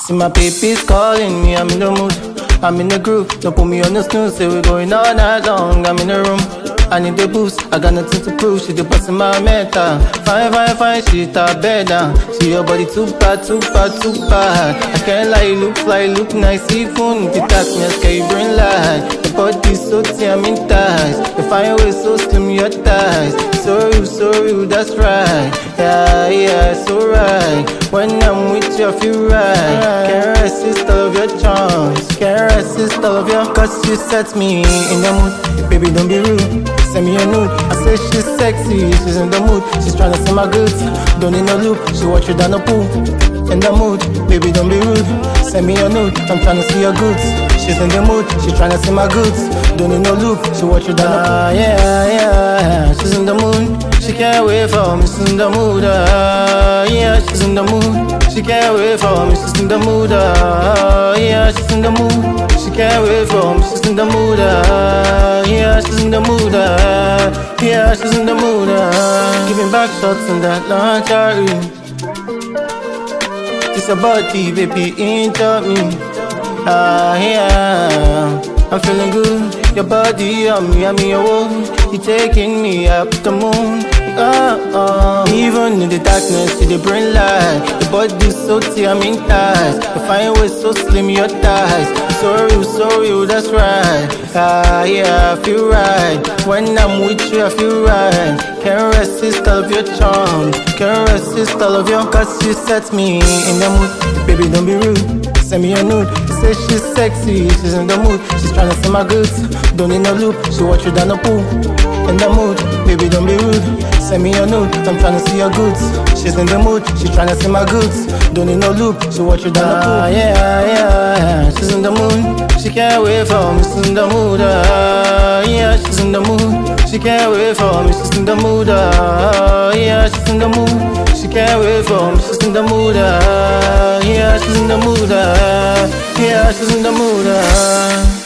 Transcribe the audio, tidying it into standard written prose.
See my baby's calling me, I'm in the mood, I'm in the groove. Don't put me on the snooze, say we're going all night long. I'm in the room, I need the boost, I got nothing to prove. She the boss in my mental. Fine, fine, fine, she top bed down. See your body too bad, too bad, too bad. I can't lie, look fly, look nice. Even if you touch me, I scare you bring light. The body so tea, I'm in ties. The fine way so slim, your thighs. So real, that's right. Yeah, yeah, it's alright. When I'm with you, I feel right. Can't resist all of your charms. Can't resist all of your. Cause you set me in the mood. Baby, don't be rude. Send me a nude. I say she's sexy, she's in the mood. She's tryna see my goods. Don't need no loop. She watch you down the pool. In the mood, baby, don't be rude. Send me a nude. I'm tryna see your goods. She's in the mood. She tryna see my goods. Don't need no loop. She watch you down the pool. Yeah. She's in the mood. She can't wait for me. She's in the mood. Yeah, she's in the mood. She can't wait for me. She's in the mood. Yeah, she's in the mood. She can't wait for me. She's in the mood. Yeah, she's in the mood. Yeah, she's in the mood. Giving back shots in that lingerie. This a body, baby, into me. Yeah, I'm feeling good. Your body on me, I'm your own. You're taking me up the moon. Even in the darkness, you the bring light. Your body so tea, I'm in ties. The fine way so slim, your thighs. So real, that's right. Yeah, I feel right. When I'm with you, I feel right. Can't resist all of your charms. Can't resist all of your. Cause you set me in the mood. Baby, don't be rude. Send me a nude. Say she's sexy, she's in the mood. She's tryna see my goods. Don't need no loop. She watch you down the pool. In the mood, baby, don't be rude. Send me a nude. I'm tryna see your goods. She's in the mood. She's tryna see my goods. Don't need no loop. She watch you down the pool. Yeah. She's in the mood. She can't wait for me. She's in the mood. Yeah, she's in the mood. She can't wait for me. She's in the mood. Yeah, she's in the mood. She can't wait for me. She's in the mood. Yeah, she's in the mood. Yeah, she's in the mood.